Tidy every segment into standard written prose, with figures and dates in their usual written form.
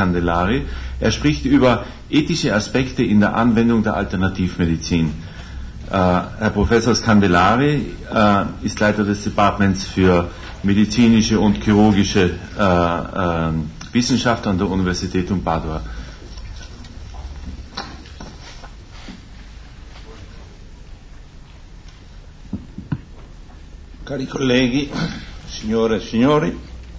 Scandelari. Er spricht über ethische Aspekte in der Anwendung der Alternativmedizin. Herr Professor Scandelari ist Leiter des Departments für medizinische und chirurgische Wissenschaft an der Universitätum Padua. Cari colleghi, signore e signori,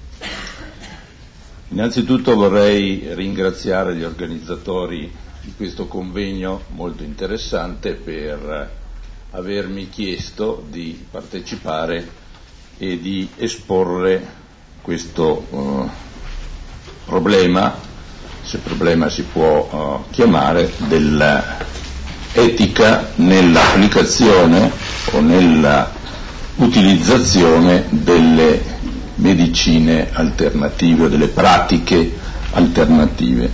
innanzitutto vorrei ringraziare gli organizzatori di questo convegno molto interessante per avermi chiesto di partecipare e di esporre questo problema, se problema si può chiamare, dell'etica nell'applicazione o nella utilizzazione delle medicine alternative o delle pratiche alternative.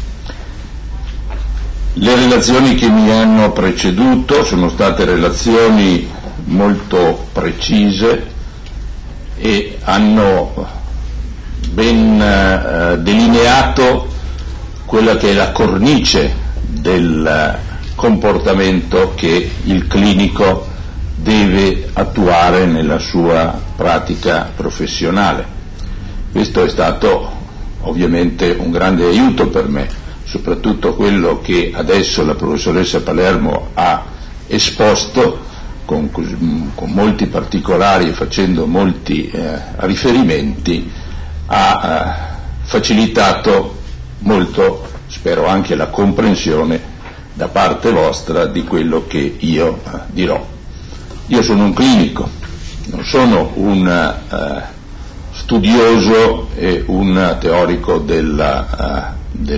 Le relazioni che mi hanno preceduto sono state relazioni molto precise e hanno ben delineato quella che è la cornice del comportamento che il clinico deve attuare nella sua pratica professionale. Questo è stato ovviamente un grande aiuto per me, soprattutto quello che adesso la professoressa Palermo ha esposto con molti particolari e facendo molti riferimenti, ha facilitato molto, spero anche la comprensione da parte vostra di quello che io dirò. Io sono un clinico, non sono un studioso e un teorico della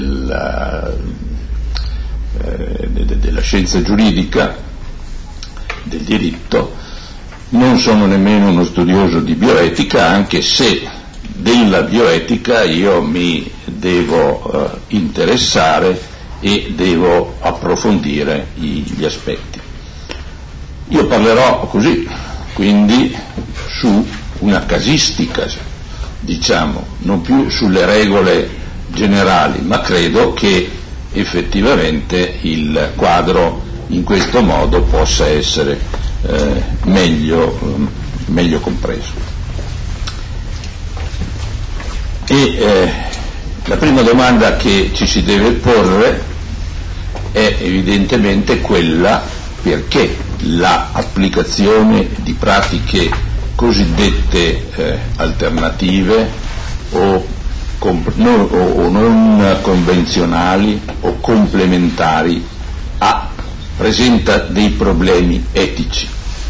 scienza giuridica, del diritto, non sono nemmeno uno studioso di bioetica, anche se della bioetica io mi devo interessare e devo approfondire gli aspetti. Io parlerò così, quindi su una casistica, diciamo, non più sulle regole generali, ma credo che effettivamente il quadro in questo modo possa essere meglio compreso. E la prima domanda che ci si deve porre è evidentemente quella: perché l'applicazione di pratiche cosiddette alternative o non convenzionali o complementari presenta dei problemi etici?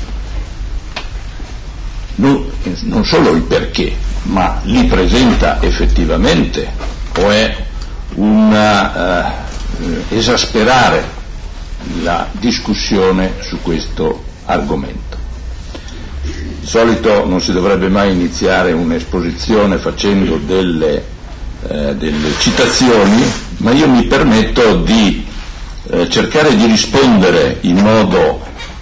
Non solo il perché, ma li presenta effettivamente, o è un esasperare la discussione su questo argomento? Di solito non si dovrebbe mai iniziare un'esposizione facendo delle citazioni, ma io mi permetto di cercare di rispondere in modo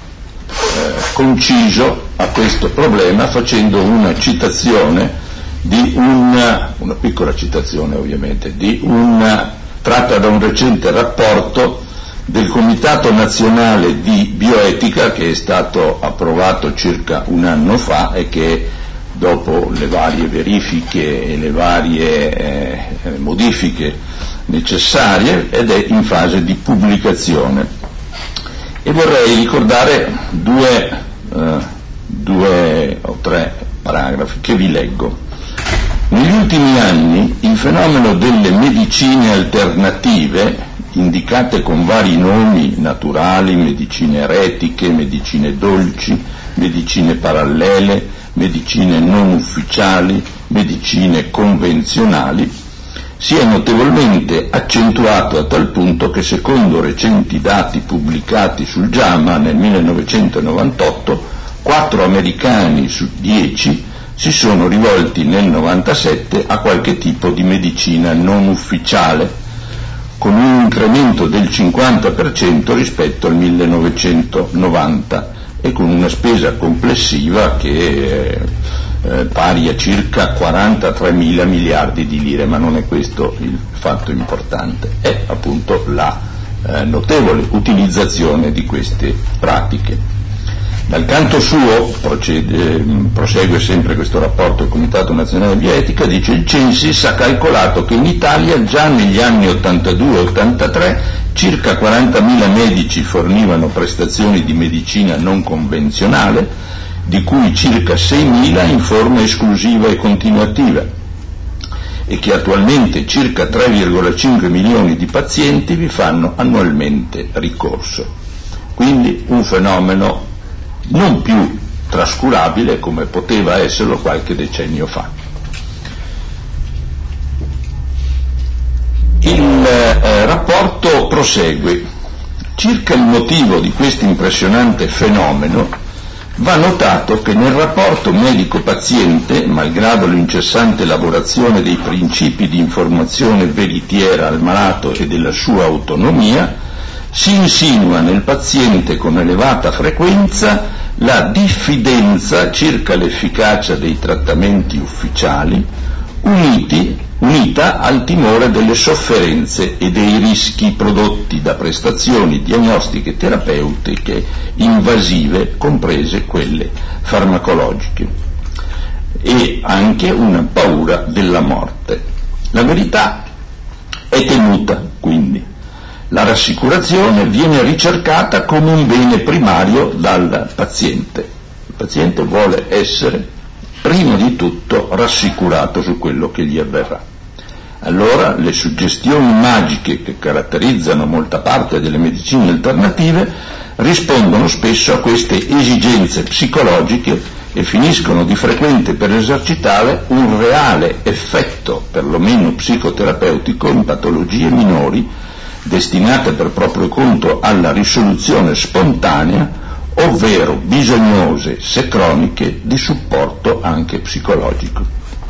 conciso a questo problema facendo una citazione di una piccola citazione ovviamente, tratta da un recente rapporto del Comitato Nazionale di Bioetica, che è stato approvato circa un anno fa e che dopo le varie verifiche e le varie modifiche necessarie ed è in fase di pubblicazione. E vorrei ricordare due o tre paragrafi che vi leggo. Negli ultimi anni il fenomeno delle medicine alternative, indicate con vari nomi naturali, medicine eretiche, medicine dolci, medicine parallele, medicine non ufficiali, medicine convenzionali, si è notevolmente accentuato a tal punto che, secondo recenti dati pubblicati sul JAMA nel 1998, 4 americani su 10 si sono rivolti nel 97 a qualche tipo di medicina non ufficiale, con un incremento del 50% rispetto al 1990 e con una spesa complessiva che pari a circa 43 mila miliardi di lire, ma non è questo il fatto importante, è appunto la notevole utilizzazione di queste pratiche. Dal canto suo, prosegue sempre questo rapporto del Comitato Nazionale di Bioetica, dice: il Censis ha calcolato che in Italia già negli anni 82-83 circa 40.000 medici fornivano prestazioni di medicina non convenzionale, di cui circa 6.000 in forma esclusiva e continuativa, e che attualmente circa 3,5 milioni di pazienti vi fanno annualmente ricorso. Quindi un fenomeno non più trascurabile come poteva esserlo qualche decennio fa. Il rapporto prosegue. Circa il motivo di questo impressionante fenomeno, va notato che nel rapporto medico-paziente, malgrado l'incessante elaborazione dei principi di informazione veritiera al malato e della sua autonomia, si insinua nel paziente con elevata frequenza la diffidenza circa l'efficacia dei trattamenti ufficiali, unita al timore delle sofferenze e dei rischi prodotti da prestazioni diagnostiche terapeutiche invasive, comprese quelle farmacologiche, e anche una paura della morte. La verità è temuta, quindi. La rassicurazione viene ricercata come un bene primario dal paziente. Il paziente vuole essere, prima di tutto, rassicurato su quello che gli avverrà. Allora le suggestioni magiche che caratterizzano molta parte delle medicine alternative rispondono spesso a queste esigenze psicologiche e finiscono di frequente per esercitare un reale effetto, perlomeno psicoterapeutico, in patologie minori, destinate per proprio conto alla risoluzione spontanea, ovvero bisognose, se croniche, di supporto anche psicologico.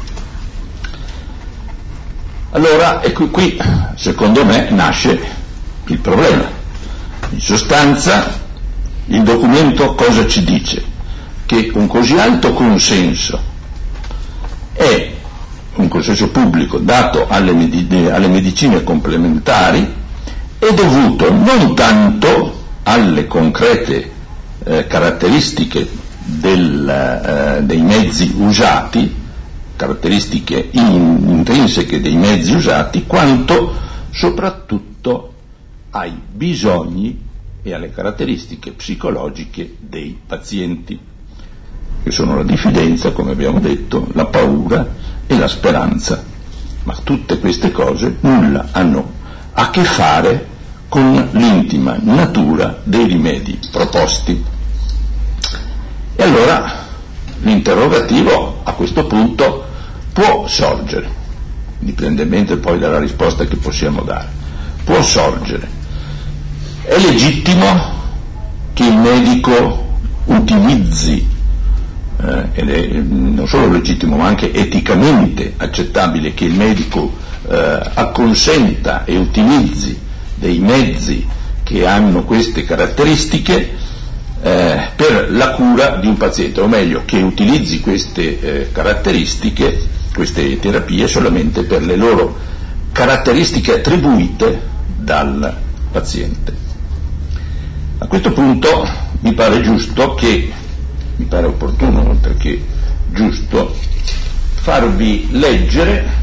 Allora, ecco qui, secondo me, nasce il problema. In sostanza, il documento cosa ci dice? Che un così alto consenso è un consenso pubblico dato alle medicine complementari è dovuto non tanto alle concrete caratteristiche dei mezzi usati, caratteristiche intrinseche dei mezzi usati, quanto soprattutto ai bisogni e alle caratteristiche psicologiche dei pazienti, che sono la diffidenza, come abbiamo detto, la paura e la speranza. Ma tutte queste cose nulla hanno a che fare con l'intima natura dei rimedi proposti. E allora l'interrogativo a questo punto può sorgere, indipendentemente poi dalla risposta che possiamo dare, può sorgere: è legittimo che il medico utilizzi, ed è non solo legittimo ma anche eticamente accettabile che il medico acconsenta e utilizzi dei mezzi che hanno queste caratteristiche per la cura di un paziente, o meglio, che utilizzi queste caratteristiche, queste terapie, solamente per le loro caratteristiche attribuite dal paziente. A questo punto mi pare opportuno, oltre che giusto, farvi leggere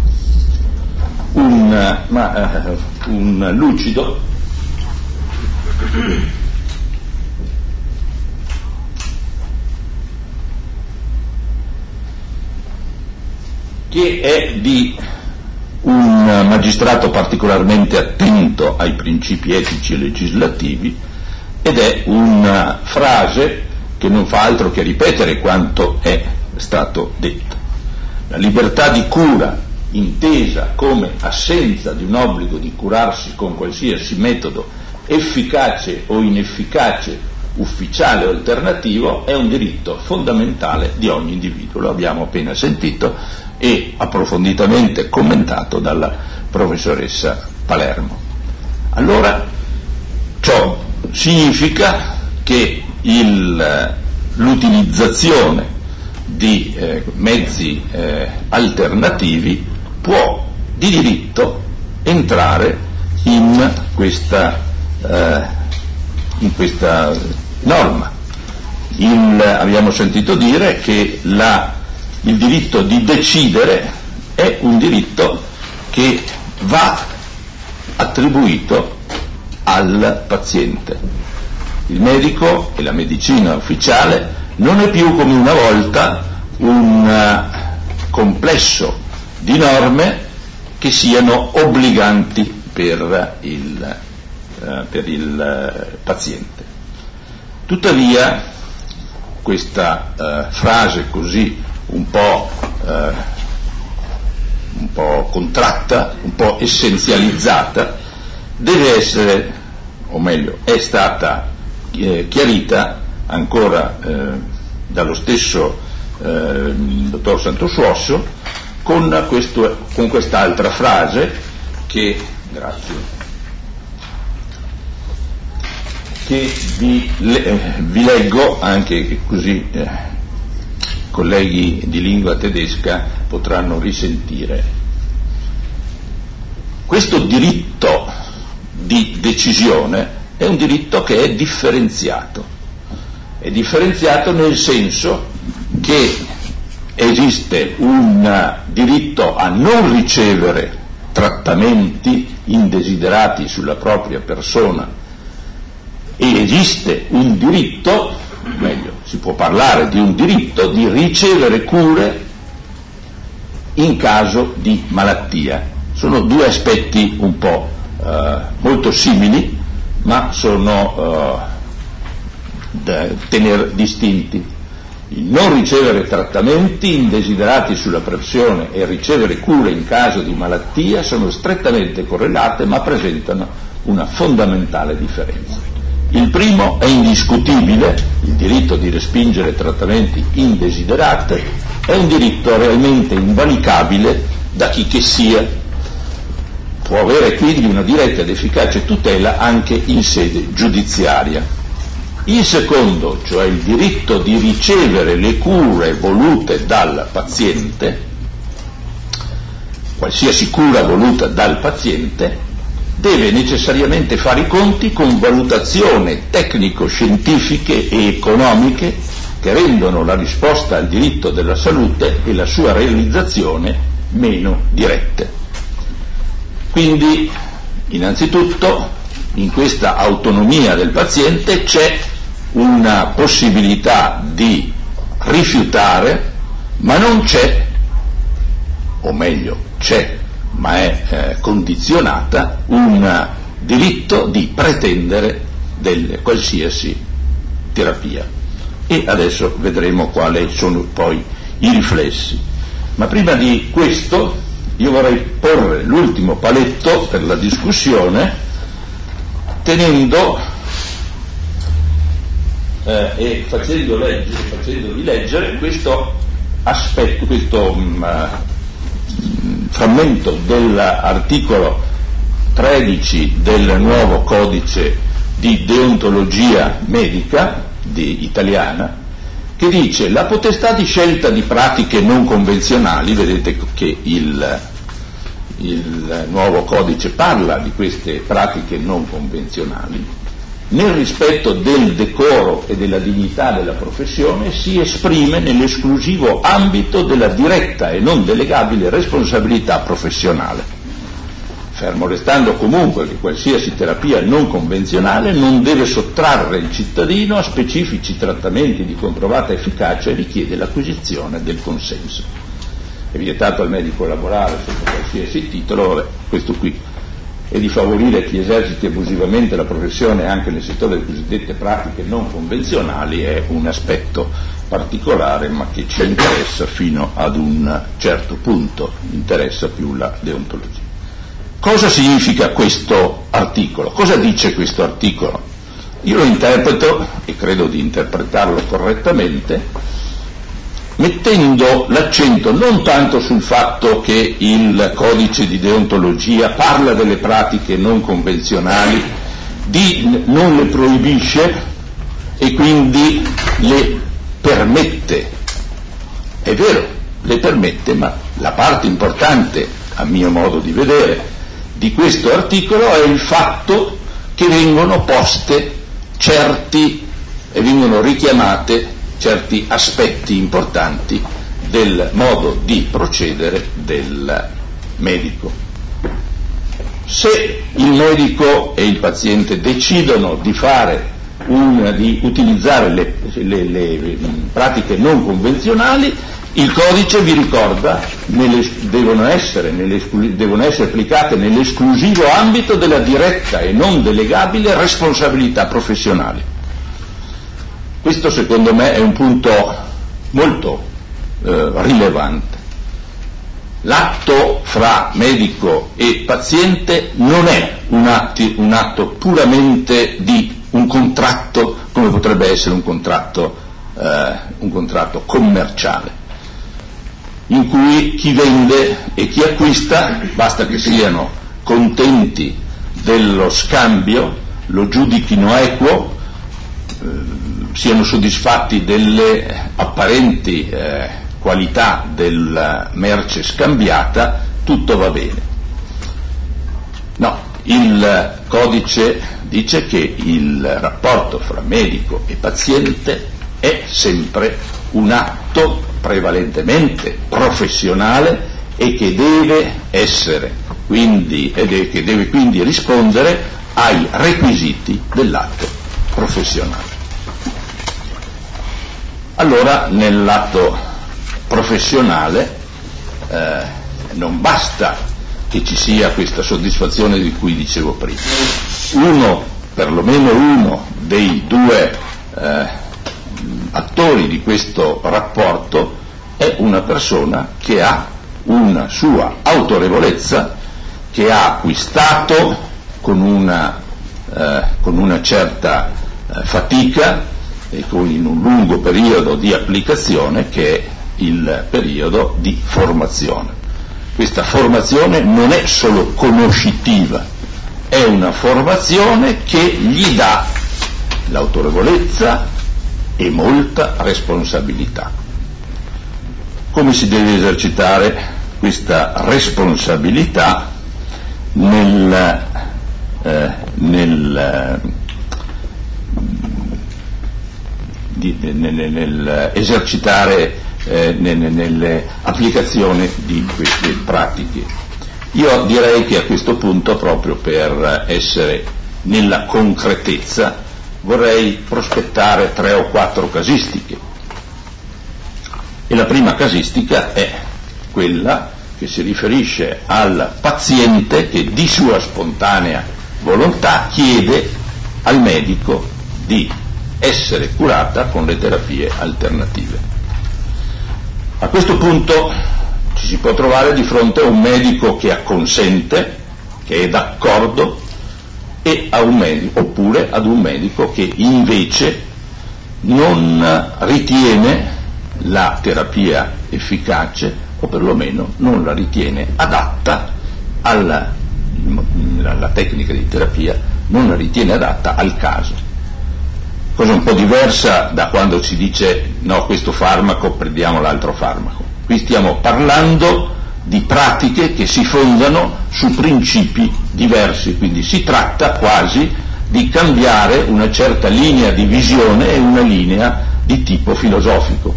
un lucido che è di un magistrato particolarmente attento ai principi etici e legislativi, ed è una frase che non fa altro che ripetere quanto è stato detto. La libertà di cura, intesa come assenza di un obbligo di curarsi con qualsiasi metodo efficace o inefficace, ufficiale o alternativo, è un diritto fondamentale di ogni individuo. Lo abbiamo appena sentito e approfonditamente commentato dalla professoressa Palermo. Allora, ciò significa che l'utilizzazione di mezzi alternativi può di diritto entrare in questa norma. Abbiamo sentito dire che il diritto di decidere è un diritto che va attribuito al paziente. Il medico e la medicina ufficiale non è più come una volta un complesso di norme che siano obbliganti per il paziente. Tuttavia questa frase così un po' contratta, un po' essenzializzata, deve essere, o meglio, è stata chiarita ancora dallo stesso dottor Santosuosso con quest'altra frase che vi leggo, anche così colleghi di lingua tedesca potranno risentire. Questo diritto di decisione è un diritto che è differenziato nel senso che esiste un diritto a non ricevere trattamenti indesiderati sulla propria persona e esiste un diritto, meglio, si può parlare di un diritto di ricevere cure in caso di malattia. Sono due aspetti un po' molto simili, ma sono da tenere distinti. Il non ricevere trattamenti indesiderati sulla persona e ricevere cure in caso di malattia sono strettamente correlate, ma presentano una fondamentale differenza. Il primo è indiscutibile, il diritto di respingere trattamenti indesiderati è un diritto realmente invalicabile da chi che sia, può avere quindi una diretta ed efficace tutela anche in sede giudiziaria. Il secondo, cioè il diritto di ricevere le cure volute dal paziente, qualsiasi cura voluta dal paziente, deve necessariamente fare i conti con valutazioni tecnico-scientifiche e economiche che rendono la risposta al diritto della salute e la sua realizzazione meno dirette. Quindi, innanzitutto, in questa autonomia del paziente c'è una possibilità di rifiutare, ma non c'è, o meglio c'è, ma è condizionata, un diritto di pretendere qualsiasi terapia. E adesso vedremo quali sono poi i riflessi. Ma prima di questo io vorrei porre l'ultimo paletto per la discussione, tenendo e facendovi leggere questo aspetto, questo frammento dell'articolo 13 del nuovo codice di deontologia medica italiana, che dice: la potestà di scelta di pratiche non convenzionali, vedete che il nuovo codice parla di queste pratiche non convenzionali, nel rispetto del decoro e della dignità della professione, si esprime nell'esclusivo ambito della diretta e non delegabile responsabilità professionale, fermo restando comunque che qualsiasi terapia non convenzionale non deve sottrarre il cittadino a specifici trattamenti di comprovata efficacia e richiede l'acquisizione del consenso. È vietato al medico lavorare sotto qualsiasi titolo, questo qui, e di favorire chi eserciti abusivamente la professione anche nel settore delle cosiddette pratiche non convenzionali è un aspetto particolare, ma che ci interessa fino ad un certo punto, interessa più la deontologia. Cosa significa questo articolo? Cosa dice questo articolo? Io lo interpreto, e credo di interpretarlo correttamente, mettendo l'accento non tanto sul fatto che il codice di deontologia parla delle pratiche non convenzionali, non le proibisce e quindi le permette è vero, le permette, ma la parte importante, a mio modo di vedere, di questo articolo è il fatto che vengono poste e vengono richiamate certi aspetti importanti del modo di procedere del medico. Se il medico e il paziente decidono di utilizzare le pratiche non convenzionali, il codice vi ricorda devono essere applicate nell'esclusivo ambito della diretta e non delegabile responsabilità professionale. Questo secondo me è un punto molto rilevante. L'atto fra medico e paziente non è un atto puramente di un contratto, come potrebbe essere un contratto commerciale, in cui chi vende e chi acquista, basta che siano contenti dello scambio, lo giudichino equo, siano soddisfatti delle apparenti qualità della merce scambiata, tutto va bene. No, il codice dice che il rapporto fra medico e paziente è sempre un atto prevalentemente professionale e che deve quindi rispondere ai requisiti dell'atto professionale. Allora, nell'atto professionale non basta che ci sia questa soddisfazione di cui dicevo prima. Perlomeno uno dei due attori di questo rapporto è una persona che ha una sua autorevolezza, che ha acquistato con una certa fatica e in un lungo periodo di applicazione, che è il periodo di formazione. Questa formazione non è solo conoscitiva, è una formazione che gli dà l'autorevolezza e molta responsabilità. Come si deve esercitare questa responsabilità nell'applicazione di queste pratiche? Io direi che a questo punto, proprio per essere nella concretezza, vorrei prospettare 3 o 4 casistiche. E la prima casistica è quella che si riferisce al paziente che di sua spontanea volontà chiede al medico di essere curata con le terapie alternative. A questo punto ci si può trovare di fronte a un medico che acconsente, che è d'accordo, e oppure ad un medico che invece non ritiene la terapia efficace, o perlomeno non la ritiene adatta la tecnica di terapia non la ritiene adatta al caso. Cosa un po' diversa da quando si dice no, questo farmaco, prendiamo l'altro farmaco. Qui stiamo parlando di pratiche che si fondano su principi diversi, quindi si tratta quasi di cambiare una certa linea di visione e una linea di tipo filosofico.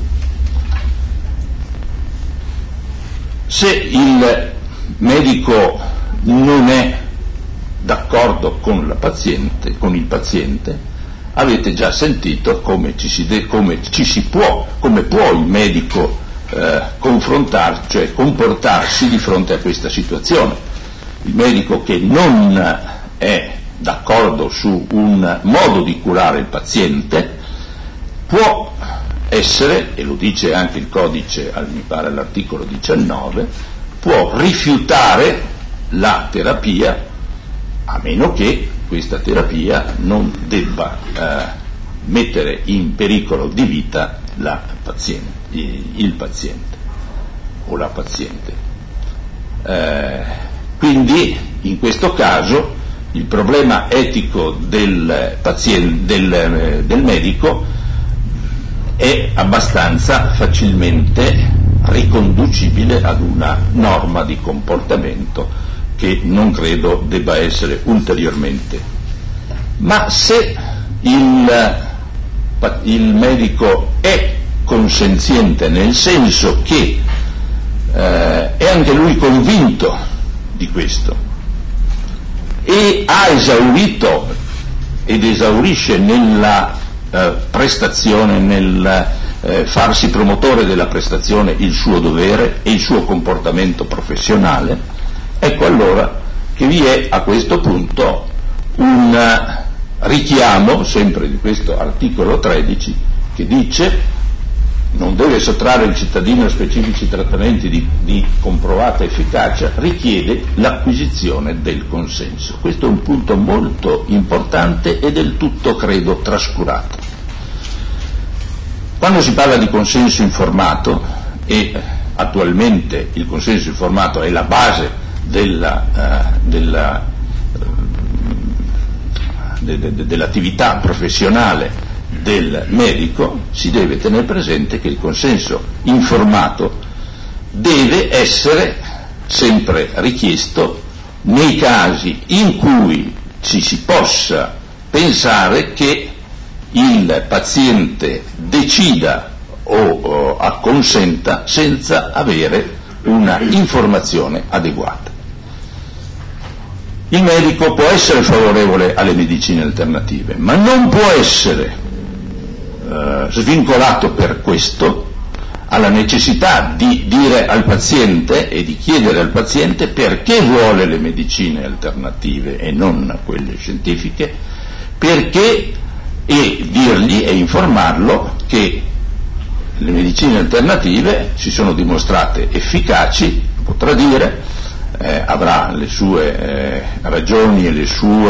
Se il medico non è d'accordo con il paziente, avete già sentito come può il medico confrontarsi, cioè comportarsi di fronte a questa situazione. Il medico che non è d'accordo su un modo di curare il paziente può essere, e lo dice anche il codice, mi pare all'articolo 19, può rifiutare la terapia, a meno che questa terapia non debba mettere in pericolo di vita il paziente o la paziente. Quindi in questo caso il problema etico del medico è abbastanza facilmente riconducibile ad una norma di comportamento che non credo debba essere ulteriormente. Ma se il medico è consenziente, nel senso che è anche lui convinto di questo e ha esaurito ed esaurisce nella prestazione, nel farsi promotore della prestazione, il suo dovere e il suo comportamento professionale, ecco allora che vi è a questo punto un richiamo, sempre di questo articolo 13, che dice: non deve sottrarre il cittadino a specifici trattamenti di comprovata efficacia, richiede l'acquisizione del consenso. Questo è un punto molto importante e del tutto, credo, trascurato. Quando si parla di consenso informato, e attualmente il consenso informato è la base dell'attività professionale del medico, si deve tenere presente che il consenso informato deve essere sempre richiesto nei casi in cui ci si possa pensare che il paziente decida o acconsenta senza avere una informazione adeguata. Il medico può essere favorevole alle medicine alternative, ma non può essere svincolato per questo alla necessità di dire al paziente e di chiedere al paziente perché vuole le medicine alternative e non quelle scientifiche, perché, e dirgli e informarlo che le medicine alternative si sono dimostrate efficaci, potrà dire, avrà le sue ragioni e le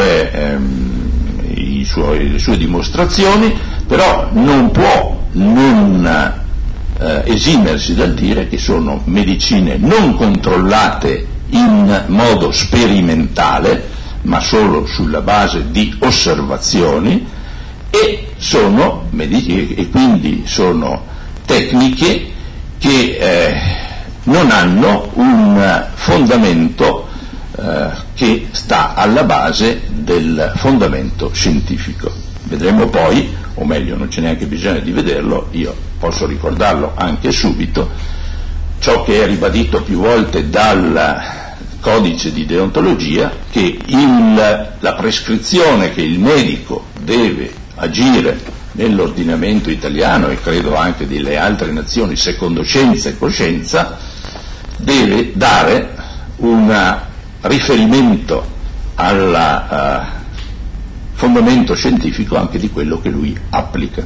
sue dimostrazioni, però non può non esimersi dal dire che sono medicine non controllate in modo sperimentale, ma solo sulla base di osservazioni, e quindi sono tecniche che non hanno un fondamento che sta alla base del fondamento scientifico. Vedremo poi, o meglio non c'è neanche bisogno di vederlo, io posso ricordarlo anche subito, ciò che è ribadito più volte dal codice di deontologia, che la prescrizione che il medico deve agire nell'ordinamento italiano e credo anche delle altre nazioni secondo scienza e coscienza, deve dare un riferimento al fondamento scientifico anche di quello che lui applica.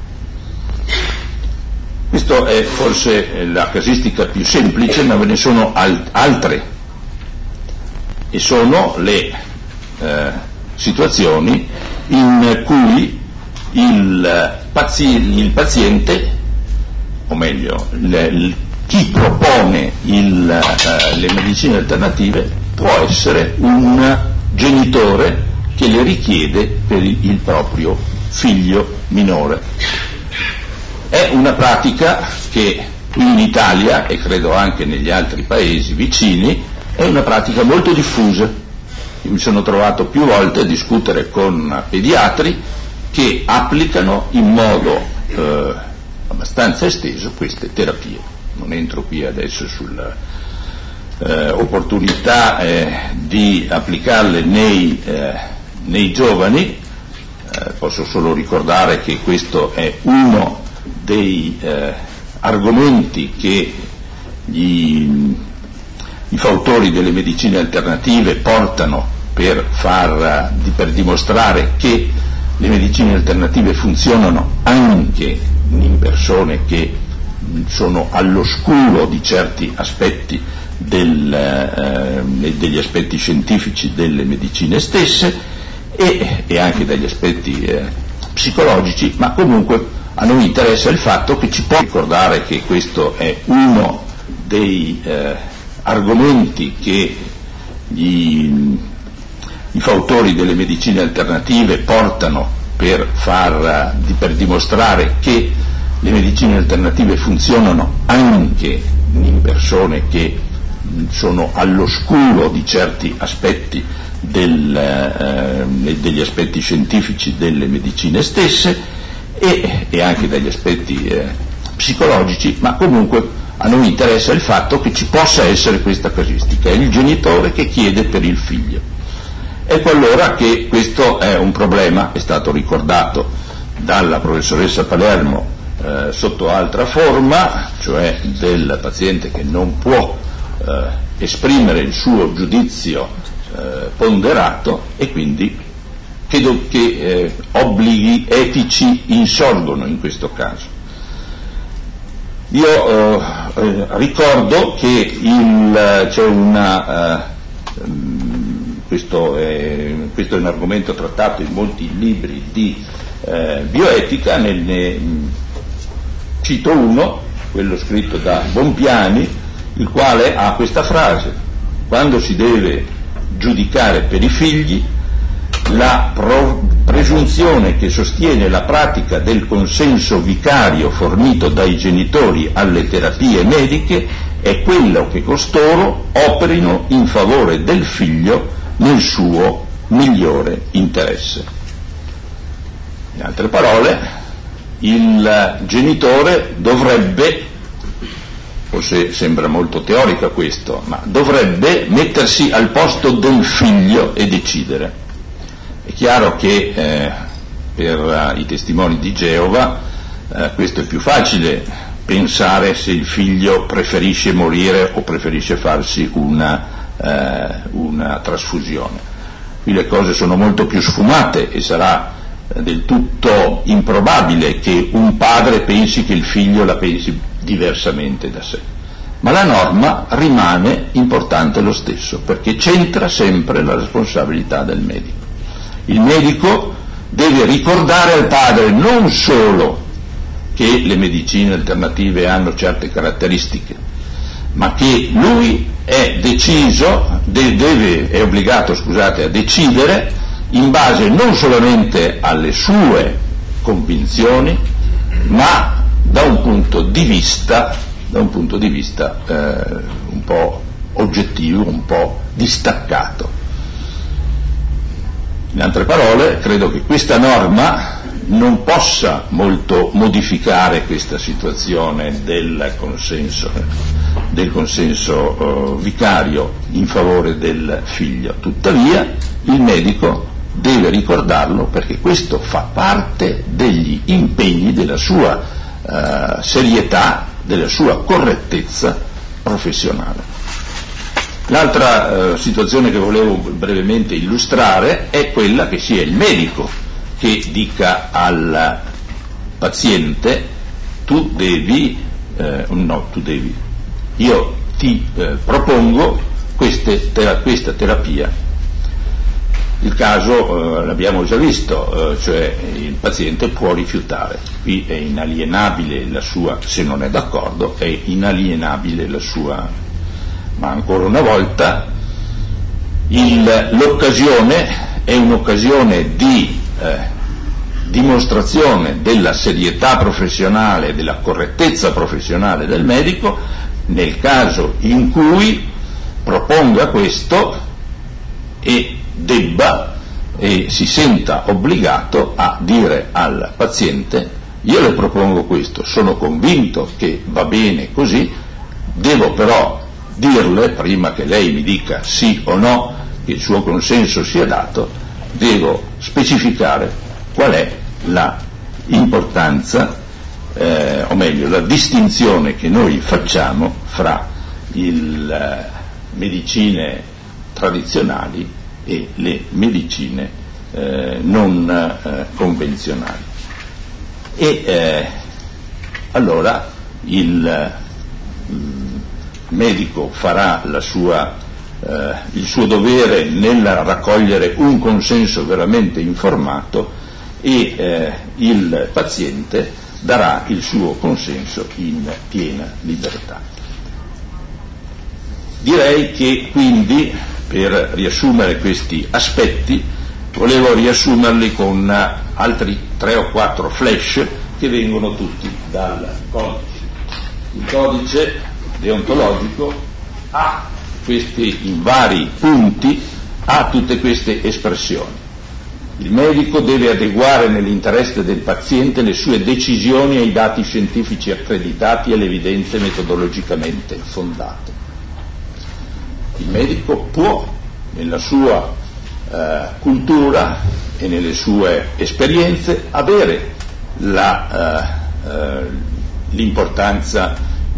Questa è forse la casistica più semplice, ma ve ne sono altre, e sono le situazioni in cui il paziente, o meglio chi propone le medicine alternative, può essere un genitore che le richiede per il proprio figlio minore. È una pratica che qui in Italia, e credo anche negli altri paesi vicini, è una pratica molto diffusa. Io mi sono trovato più volte a discutere con pediatri che applicano in modo abbastanza esteso queste terapie. Non entro qui adesso sulla opportunità di applicarle nei giovani, posso solo ricordare che questo è uno dei argomenti che i fautori delle medicine alternative portano per dimostrare che le medicine alternative funzionano anche in persone che sono all'oscuro di certi aspetti degli aspetti scientifici delle medicine stesse e anche dagli aspetti psicologici, ma comunque a noi interessa il fatto che ci può ricordare che questo è uno dei argomenti che i fautori delle medicine alternative portano per dimostrare che le medicine alternative funzionano anche in persone che sono all'oscuro di certi aspetti degli aspetti scientifici delle medicine stesse e anche degli aspetti psicologici, ma comunque a noi interessa il fatto che ci possa essere questa casistica, è il genitore che chiede per il figlio. Ecco allora che questo è un problema, è stato ricordato dalla professoressa Palermo sotto altra forma, cioè del paziente che non può esprimere il suo giudizio ponderato, e quindi credo che obblighi etici insorgono in questo caso. Io ricordo che c'è una questo è un argomento trattato in molti libri di bioetica, ne cito uno, quello scritto da Bompiani, il quale ha questa frase: quando si deve giudicare per i figli, la presunzione che sostiene la pratica del consenso vicario fornito dai genitori alle terapie mediche è quello che costoro operino in favore del figlio nel suo migliore interesse. In altre parole, il genitore dovrebbe, forse sembra molto teorica questo, ma dovrebbe mettersi al posto del figlio e decidere. È chiaro che per i testimoni di Geova questo è più facile, pensare se il figlio preferisce morire o preferisce farsi una trasfusione. Qui le cose sono molto più sfumate e sarà del tutto improbabile che un padre pensi che il figlio la pensi diversamente da sé, ma la norma rimane importante lo stesso, perché c'entra sempre la responsabilità del medico. Il medico deve ricordare al padre non solo che le medicine alternative hanno certe caratteristiche, ma che lui è obbligato a decidere in base non solamente alle sue convinzioni, ma da un punto di vista un po' oggettivo, un po' distaccato. In altre parole, credo che questa norma non possa molto modificare questa situazione del consenso vicario in favore del figlio. Tuttavia il medico deve ricordarlo, perché questo fa parte degli impegni della sua serietà, della sua correttezza professionale. L'altra situazione che volevo brevemente illustrare è quella che sia il medico che dica al paziente io ti propongo questa terapia. Il caso l'abbiamo già visto, cioè il paziente può rifiutare. Qui è inalienabile la sua, se non è d'accordo, è inalienabile la sua, ma ancora una volta l'occasione è un'occasione di dimostrazione della serietà professionale, della correttezza professionale del medico, nel caso in cui proponga questo e si senta obbligato a dire al paziente: io le propongo questo, sono convinto che va bene così, devo però dirle, prima che lei mi dica sì o no, che il suo consenso sia dato, devo specificare qual è la importanza, o meglio la distinzione che noi facciamo fra le medicine tradizionali e le medicine non convenzionali. E allora il medico farà il suo dovere nel raccogliere un consenso veramente informato e il paziente darà il suo consenso in piena libertà. Direi che quindi, per riassumere questi aspetti, volevo riassumerli con altri 3 o 4 flash che vengono tutti dal codice. Il codice deontologico ha in vari punti, ha tutte queste espressioni. Il medico deve adeguare nell'interesse del paziente le sue decisioni ai dati scientifici accreditati e alle evidenze metodologicamente fondate. Il medico può, nella sua cultura e nelle sue esperienze, avere l'importanza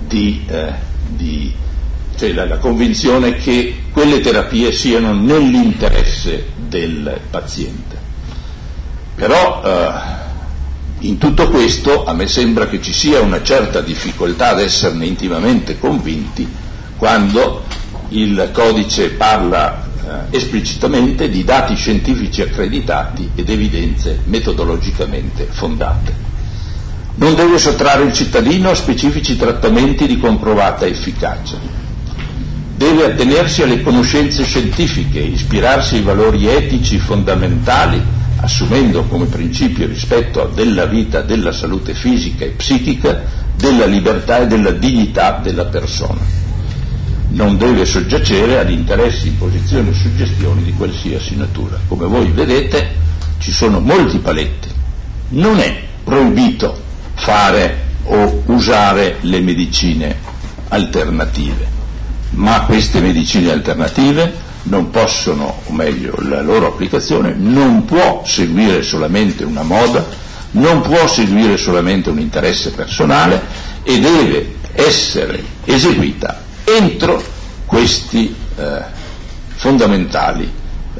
cioè la convinzione che quelle terapie siano nell'interesse del paziente. Però in tutto questo a me sembra che ci sia una certa difficoltà ad esserne intimamente convinti quando il codice parla esplicitamente di dati scientifici accreditati ed evidenze metodologicamente fondate. Non deve sottrarre il cittadino a specifici trattamenti di comprovata efficacia. Deve attenersi alle conoscenze scientifiche, ispirarsi ai valori etici fondamentali, assumendo come principio il rispetto della vita, della salute fisica e psichica, della libertà e della dignità della persona. Non deve soggiacere ad interessi, imposizioni o suggestioni di qualsiasi natura. Come voi vedete, ci sono molti paletti. Non è proibito fare o usare le medicine alternative, ma queste medicine alternative non possono, o meglio, la loro applicazione non può seguire solamente una moda, non può seguire solamente un interesse personale e deve essere eseguita entro questi fondamentali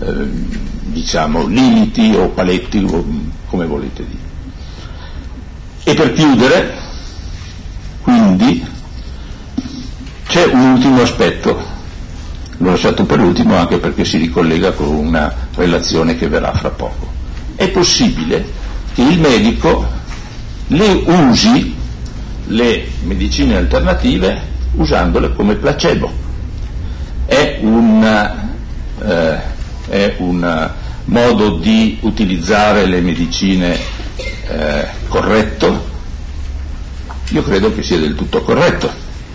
limiti o paletti, o come volete dire. E per chiudere, quindi, c'è un ultimo aspetto, l'ho lasciato per ultimo anche perché si ricollega con una relazione che verrà fra poco. È possibile che il medico le usi le medicine alternative usandole come placebo. È un modo di utilizzare le medicine corretto? Io credo che sia del tutto corretto.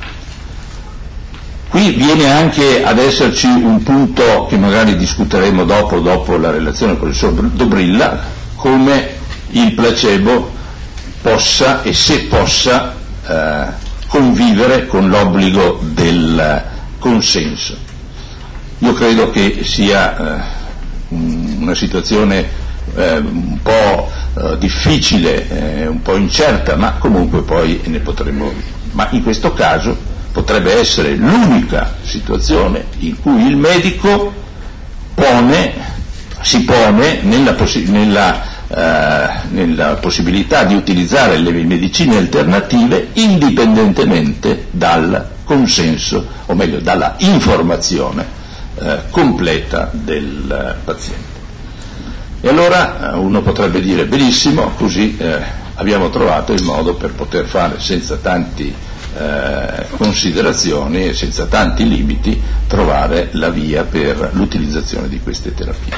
Qui viene anche ad esserci un punto che magari discuteremo dopo la relazione con il professor Dobrilla, come il placebo possa e se possa convivere con l'obbligo del consenso. Io credo che sia una situazione un po' difficile, un po' incerta, ma comunque poi ne potremo. Ma in questo caso potrebbe essere l'unica situazione in cui il medico si pone nella possibilità di utilizzare le medicine alternative indipendentemente dal consenso, o meglio dalla informazione completa del paziente. E allora uno potrebbe dire benissimo, così abbiamo trovato il modo per poter fare senza tanti considerazioni e senza tanti limiti, trovare la via per l'utilizzazione di queste terapie.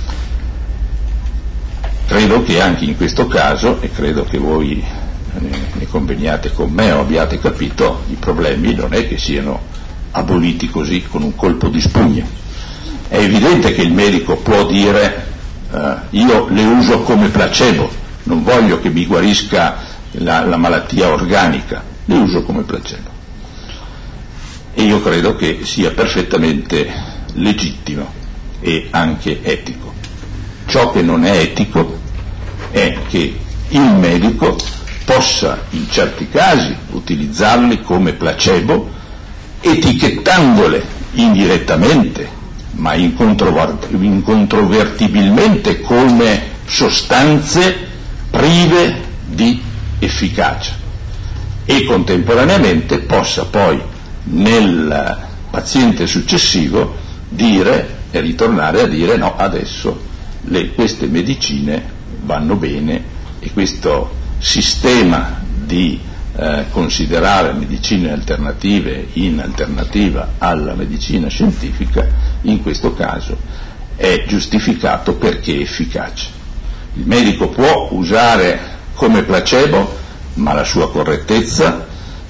Credo che anche in questo caso, e credo che voi ne conveniate con me o abbiate capito, i problemi non è che siano aboliti così con un colpo di spugna. È evidente che il medico può dire io le uso come placebo, non voglio che mi guarisca la malattia organica, le uso come placebo. E io credo che sia perfettamente legittimo e anche etico. Ciò che non è etico è che il medico possa in certi casi utilizzarli come placebo, etichettandole indirettamente ma incontrovertibilmente come sostanze prive di efficacia, e contemporaneamente possa poi nel paziente successivo dire e ritornare a dire no, adesso queste medicine vanno bene, e questo sistema di considerare medicine alternative in alternativa alla medicina scientifica in questo caso è giustificato perché è efficace. Il medico può usare come placebo, ma la sua correttezza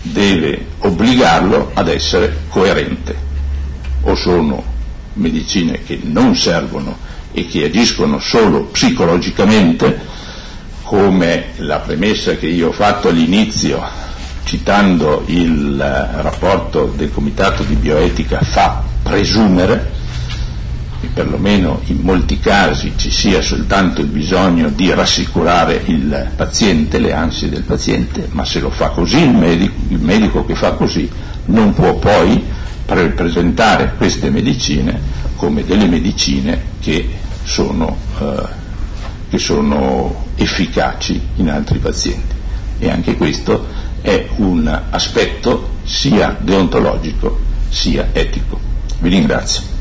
deve obbligarlo ad essere coerente. O sono medicine che non servono e che agiscono solo psicologicamente, come la premessa che io ho fatto all'inizio citando il rapporto del Comitato di Bioetica fa presumere, che perlomeno in molti casi ci sia soltanto il bisogno di rassicurare il paziente, le ansie del paziente, ma se lo fa così il medico che fa così non può poi presentare queste medicine come delle medicine che sono efficaci in altri pazienti. E anche questo è un aspetto sia deontologico sia etico. Vi ringrazio.